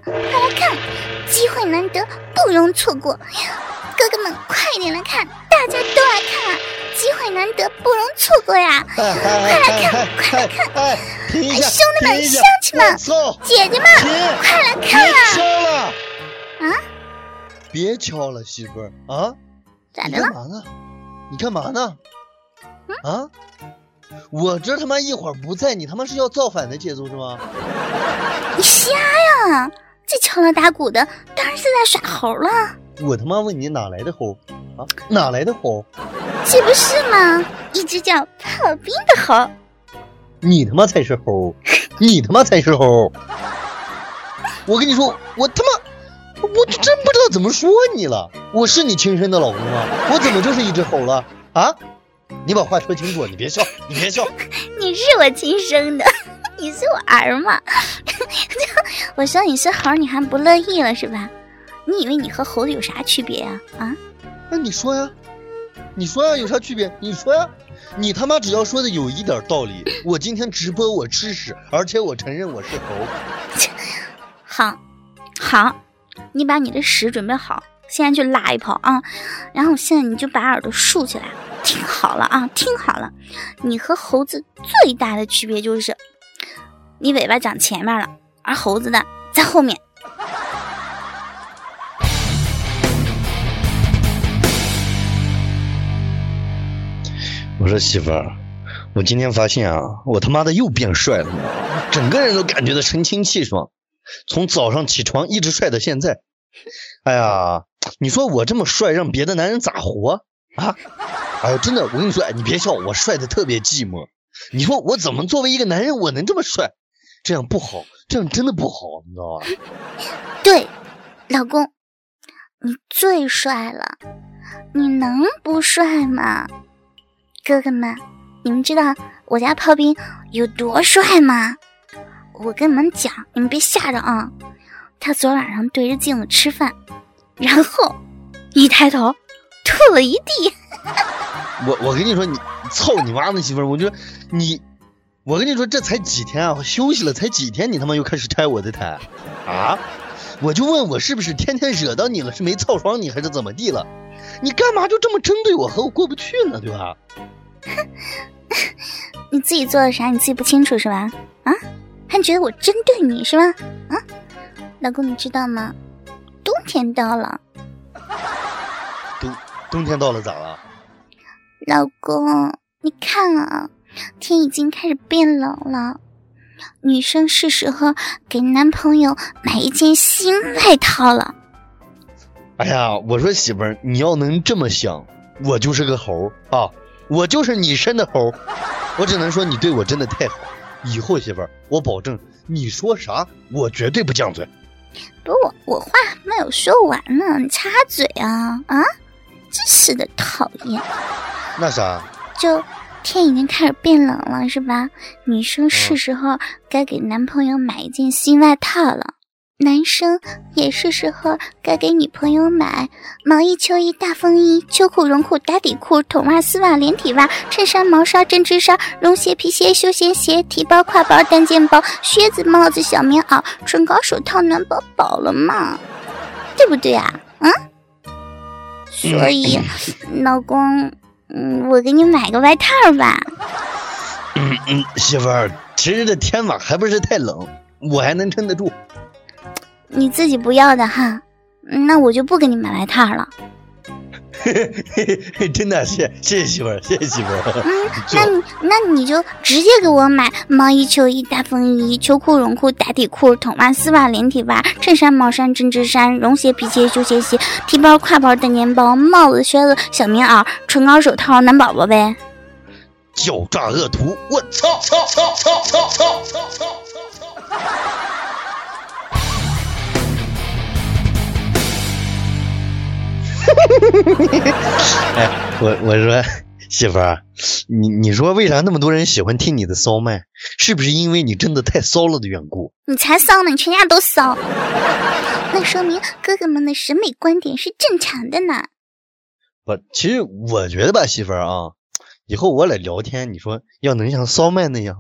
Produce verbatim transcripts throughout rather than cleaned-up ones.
快来看，机会难得，不容错过。哥哥们快点来看，大家都来看啊！机会难得，不容错过呀！快来看，快来看！哎，兄弟们、乡亲们、姐姐们，快来看啊！ 别敲了啊！ 别敲了，媳妇儿啊！ 咋的了？ 你干嘛呢？你干嘛呢？嗯、啊！我这他妈一会儿不在，你他妈是要造反的节奏是吗？ 你瞎呀！这敲锣打鼓的，当然是在耍猴了。 我他妈问你哪来的猴啊？哪来的猴？ 这不是吗？一只叫炮兵的猴。 你他妈才是猴！你他妈才是猴！我跟你说，我他妈，我真不知道怎么说你了。我是你亲生的老公吗？我怎么就是一只猴了啊？你把话说清楚，你别笑，你别笑。 你是我亲生的，你是我儿嘛。我说你是猴，你还不乐意了是吧？你以为你和猴子有啥区别呀？啊？ 那你说呀，你说呀，有啥区别？你说呀，你他妈只要说的有一点道理，我今天直播我吃屎，而且我承认我是猴。 好，好，你把你的屎准备好，现在去拉一泡啊！然后现在你就把耳朵竖起来，听好了啊，听好了，你和猴子最大的区别就是，你尾巴长前面了，而猴子的在后面。 我说媳妇儿，我今天发现啊，我他妈的又变帅了，整个人都感觉到神清气爽，从早上起床一直帅到现在。哎呀，你说我这么帅，让别的男人咋活啊？哎呀，真的，我跟你说，哎，你别笑，我帅的特别寂寞。你说我怎么作为一个男人，我能这么帅？这样不好，这样真的不好，你知道吧？ 对，老公，你最帅了，你能不帅吗？哥哥们，你们知道我家炮兵有多帅吗？我跟你们讲，你们别吓着啊！他昨晚上对着镜子吃饭，然后一抬头吐了一地。 我我跟你说，你操你妈的媳妇儿！我觉得你，我跟你说，这才几天啊，我休息了才几天，你他妈又开始拆我的台啊！我就问我是不是天天惹到你了，是没操爽你还是怎么地了？你干嘛就这么针对我，和我过不去呢，对吧？ 你自己做了啥你自己不清楚是吧？啊，还觉得我针对你是吧？啊，老公你知道吗？冬天到了。 冬冬天到了咋了？ 老公你看啊，天已经开始变冷了，女生是时候给男朋友买一件新外套了。 哎呀，我说媳妇儿，你要能这么想，我就是个猴啊，我就是你生的猴，我只能说你对我真的太好。以后媳妇儿，我保证你说啥，我绝对不犟嘴。 不，我我话还没有说完呢，你插嘴啊啊！真是的，讨厌。 那啥， 就天已经开始变冷了是吧？女生是时候该给男朋友买一件新外套了。男生也是时候该给女朋友买毛衣、秋衣、大风衣、秋裤、绒裤、打底裤、筒袜、丝袜、连体袜、衬衫、毛衫、针织衫、绒鞋、皮鞋、休闲鞋、提包、挎包、单肩包、靴子、帽子、小棉袄、唇膏、手套、暖宝宝了嘛？对不对啊？嗯？所以，老公，嗯，我给你买个外套吧。 嗯嗯，媳妇儿，其实这天嘛还不是太冷，我还能撑得住。 你自己不要的哈，那我就不给你买外套了。 真的，谢谢谢媳妇儿，谢谢媳妇儿。 嗯，那你那你就直接给我买毛衣、秋衣、大风衣、秋裤、绒裤、打底裤、筒袜、丝袜、连体袜、衬衫、毛衫、针织衫、绒鞋、皮鞋、休闲鞋、提包、挎包、单肩包、帽子、靴子、小棉袄、唇膏、手套、暖宝宝呗。 狡诈恶徒，我操操操操操操操操！哎，我我说媳妇儿，你你说为啥那么多人喜欢听你的骚麦？是不是因为你真的太骚了的缘故？ 你才骚呢，你全家都骚。那说明哥哥们的审美观点是正常的呢。 不，其实我觉得吧，媳妇儿啊，以后我俩聊天，你说要能像骚麦那样，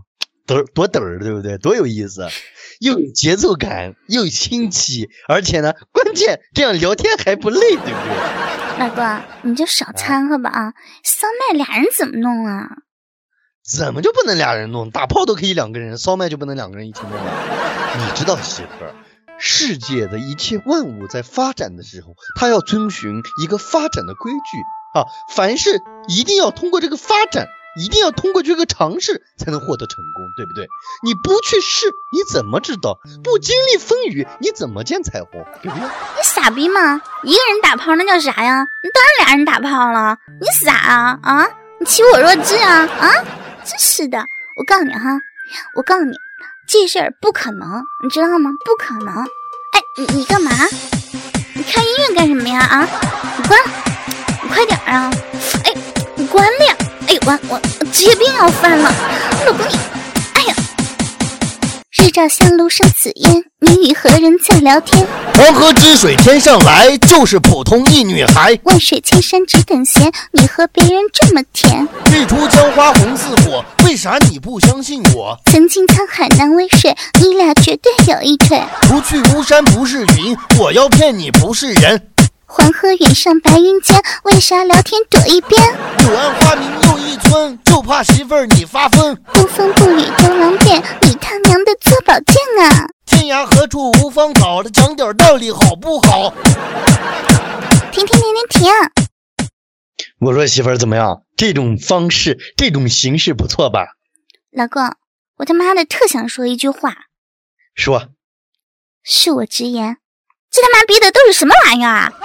嘚多嘚儿，对不对？多有意思，又有节奏感，又新奇，而且呢，关键这样聊天还不累，对不对？ 老公，你就少掺和吧啊！骚麦俩人怎么弄啊？ 怎么就不能俩人弄？打炮都可以两个人，骚麦就不能两个人一起弄了？你知道媳妇儿，世界的一切万物在发展的时候，它要遵循一个发展的规矩啊，凡事一定要通过这个发展。一定要通过这个尝试才能获得成功，对不对？你不去试，你怎么知道？不经历风雨，你怎么见彩虹？对不对？ 你傻逼吗？一个人打炮那叫啥呀？你当然俩人打炮了，你傻啊啊！你欺我弱智啊啊！真是的，我告诉你哈，我告诉你，这事儿不可能，你知道吗？不可能！哎，你你干嘛？你开音乐干什么呀？啊！你关，你快点啊！哎，你关了呀！哎呦，我我我职业病要犯了，老公你，哎呀！日照香炉生紫烟，你与何人在聊天？ 黄河之水天上来，就是普通一女孩。 万水千山只等闲，你和别人这么甜。 日出江花红似火，为啥你不相信我？ 曾经沧海难为水，你俩绝对有一腿。 不去巫山不是云，我要骗你不是人。 黄河远上白云间，为啥聊天躲一边？ 柳暗花明又一村，就怕媳妇儿你发疯。 不风不雨都狼狈，你他娘的做宝剑啊！ 天涯何处无芳草，讲点道理好不好？ 停停停停停！ 我说媳妇儿怎么样？这种方式，这种形式不错吧？ 老公，我他妈的特想说一句话。 说。 恕我直言。这他妈逼的都是什么玩意儿啊！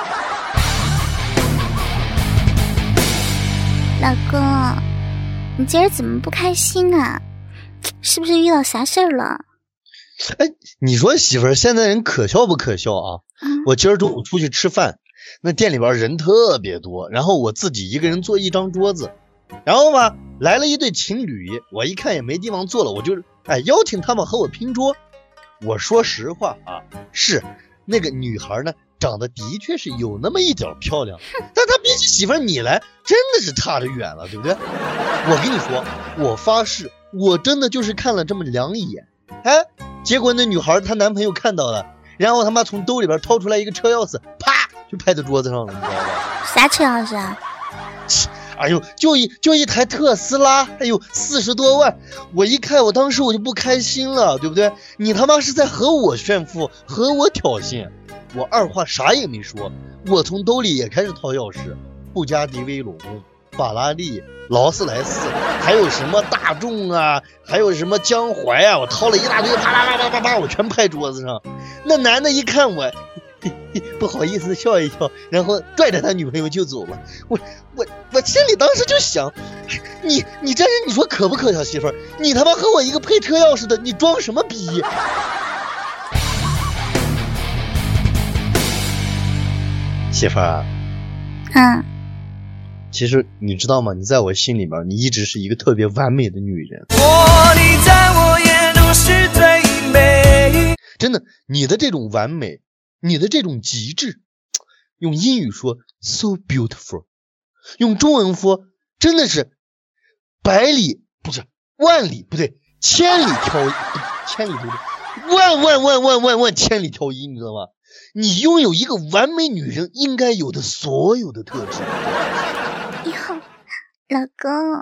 老公，你今儿怎么不开心啊？是不是遇到啥事儿了？ 哎，你说媳妇儿现在人可笑不可笑啊？嗯、我今儿中午出去吃饭，那店里边人特别多，然后我自己一个人坐一张桌子，然后嘛来了一对情侣，我一看也没地方坐了，我就哎邀请他们和我拼桌。我说实话啊，是。那个女孩呢，长得的确是有那么一点漂亮，但她比起媳妇儿你来，真的是差得远了，对不对？我跟你说，我发誓，我真的就是看了这么两眼，哎，结果那女孩她男朋友看到了，然后他妈从兜里边掏出来一个车钥匙，啪就拍在桌子上了，你知道吧？ 啥车钥匙啊？ 哎呦，就一就一台特斯拉，哎呦，四十多万！我一看，我当时我就不开心了，对不对？你他妈是在和我炫富，和我挑衅！我二话啥也没说，我从兜里也开始掏钥匙，布加迪威龙、法拉利、劳斯莱斯，还有什么大众啊，还有什么江淮啊，我掏了一大堆，啪啪啪啪啪啪，我全拍桌子上。那男的一看我。不好意思笑一笑，然后拽着他女朋友就走了。我我我心里当时就想，你你这人你说可不可笑？媳妇儿，你他妈和我一个配车钥匙的，你装什么逼？媳妇儿， 嗯， 其实你知道吗？你在我心里面，你一直是一个特别完美的女人。 哦，你在我眼中是最美。 真的，你的这种完美。你的这种极致，用英语说 so beautiful， 用中文说真的是百里不是万里不对千里挑一，千里挑一，万万万万万万千里挑一，你知道吗？你拥有一个完美女人应该有的所有的特质。 哟，老公，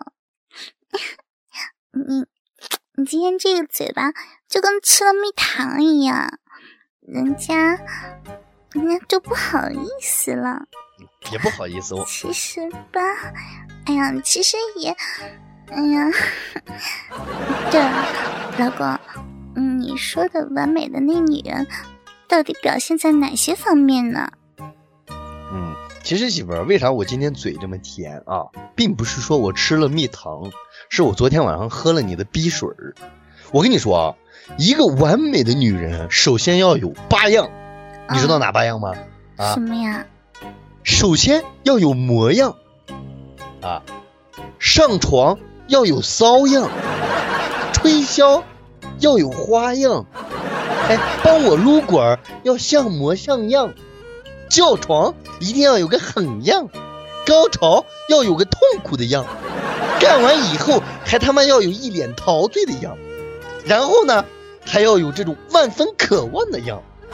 你你今天这个嘴巴就跟吃了蜜糖一样。人家人家都不好意思了， 也不好意思。我其实吧，哎呀，其实也，哎呀，对了，老公，嗯，你说的完美的那女人，到底表现在哪些方面呢？ 嗯，其实媳妇儿，为啥我今天嘴这么甜啊？并不是说我吃了蜜糖，是我昨天晚上喝了你的逼水儿。我跟你说啊。一个完美的女人首先要有八样，你知道哪八样吗？ 啊，什么呀？ 首先要有模样啊，上床要有骚样，吹箫要有花样，哎，帮我撸管要像模像样，叫床一定要有个狠样，高潮要有个痛苦的样，干完以后还他妈要有一脸陶醉的样。 然后呢，还要有这种万分渴望的样子。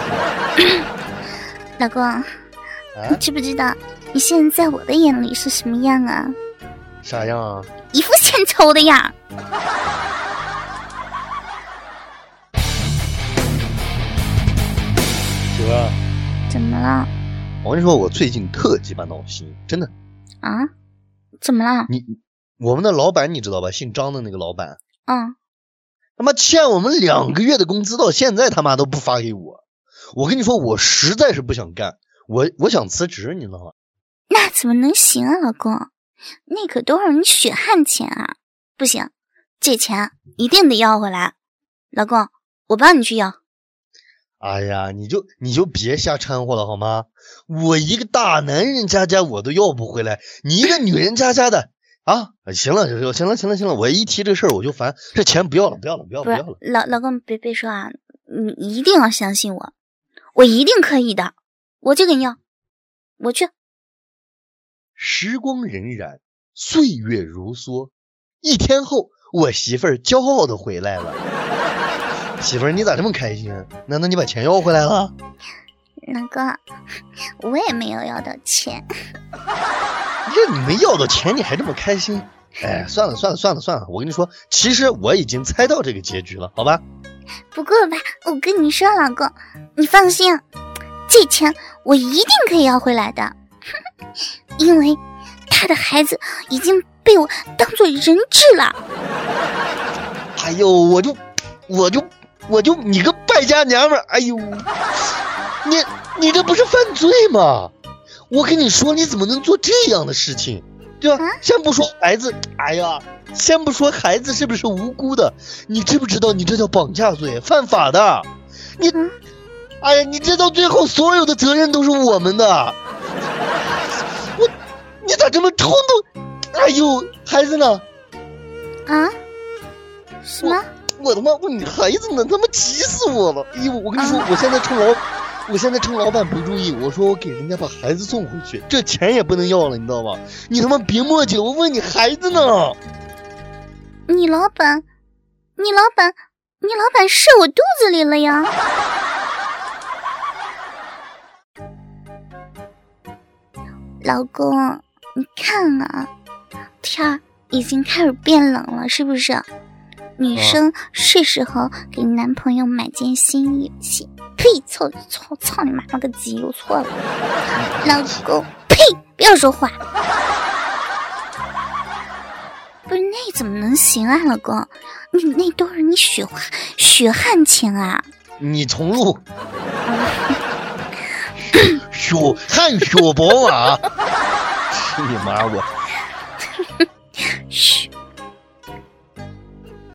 老公， 啊、 你知不知道你现在在我的眼里是什么样啊？ 啥样啊？ 一副欠抽的样。 媳妇儿， 怎么了？ 我跟你说，我最近特鸡巴闹心，真的。 啊？怎么了？ 你我们的老板你知道吧？姓张的那个老板， 嗯， 他妈欠我们两个月的工资，到现在他妈都不发给我。我跟你说，我实在是不想干，我我想辞职，你知道吗？ 那怎么能行啊，老公？那可都是你血汗钱啊！不行，这钱一定得要回来。老公，我帮你去要。 哎呀，你就你就别瞎掺和了好吗？我一个大男人家家我都要不回来，你一个女人家家的啊！行了，行了，行了，行了，我一提这事儿我就烦，这钱不要了，不要了，不要了，不要了。 老老公，别别说啊，你一定要相信我，我一定可以的，我就给你要，我去。 时光荏苒，岁月如梭，一天后，我媳妇儿骄傲的回来了。媳妇儿，你咋这么开心？难道你把钱要回来了？ 老公，我也没有要到钱。 这你没要到钱，你还这么开心？哎，算了算了算了算了，我跟你说，其实我已经猜到这个结局了，好吧？ 不过吧，我跟你说，老公，你放心，这钱我一定可以要回来的，因为他的孩子已经被我当作人质了。 哎呦，我就我就我就你个败家娘们儿！哎呦，你你这不是犯罪吗？我跟你说，你怎么能做这样的事情，对吧？ 啊、 先不说孩子，哎呀，先不说孩子是不是无辜的，你知不知道你这叫绑架罪，犯法的。你，嗯、哎呀，你这到最后所有的责任都是我们的。我，你咋这么冲动？哎呦，孩子呢？ 啊？什么？ 我, 我他妈问你孩子呢，他妈急死我了！哎呦，我跟你说，啊、我现在趁老，我现在趁老板不注意，我说我给人家把孩子送回去，这钱也不能要了，你知道吗？你他妈别墨迹了，我问你孩子呢？ 你老板，你老板，你老板射我肚子里了呀！老公，你看啊，天儿已经开始变冷了，是不是？女生是时候给男朋友买件新衣服。呸！操操操你妈了个鸡！我错了，老公，呸！不要说话。不是那怎么能行啊，老公？你那都是你血血汗钱啊！ 你重录。血汗血宝马！是你妈我。